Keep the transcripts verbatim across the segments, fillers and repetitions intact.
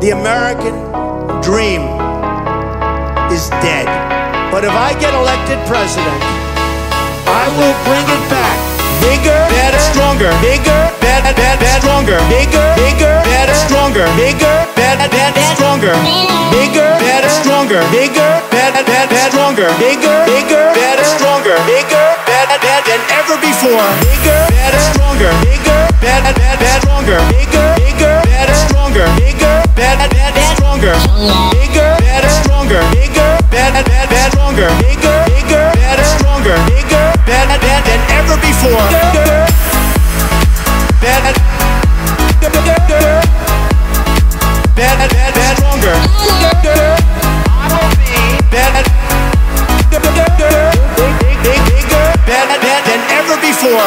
The American dream is dead. But if I get elected president, I will bring it back. Bigger, better, stronger. Bigger, better, better, stronger. Bigger, bigger, better, stronger. Bigger, better, better, stronger. Bigger, better, stronger. Bigger, better, better, stronger. Bigger, bigger, better, stronger. Bigger, better, better than ever before. Bigger, better, stronger. Bigger, better, better, stronger. Bigger, bigger, better, stronger. Bigger, better, better, stronger. Bigger, better, stronger. Bigger, better, better, stronger. Bigger, bigger, better, stronger. Bigger, better, better than ever before. Better, better, better, better, stronger. I will be better, bigger, better, better than ever before.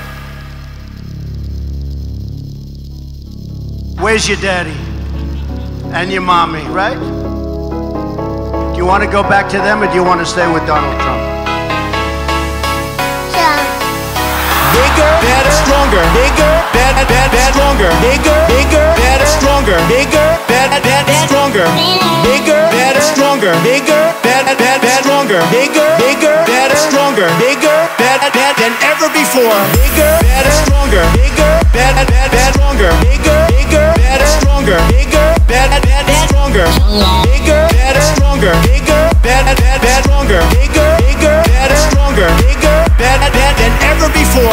Where's your daddy and your mommy, right? Do you want to go back to them or do you want to stay with Donald Trump? Bigger, better, stronger. Bigger, better, better, stronger. Bigger, bigger, better, stronger. Bigger, better, better, stronger. Bigger, better, stronger. Bigger, better, better, stronger. Bigger, bigger, better, stronger. Bigger, better, better than ever before. Bigger, better, stronger. Bigger, better, better, stronger. Bigger, bigger, better, stronger. Bigger, better, better, stronger. Bigger, better, stronger. Bigger, better, better, stronger. Bigger, bigger, better, stronger. Bigger, better, better than ever before.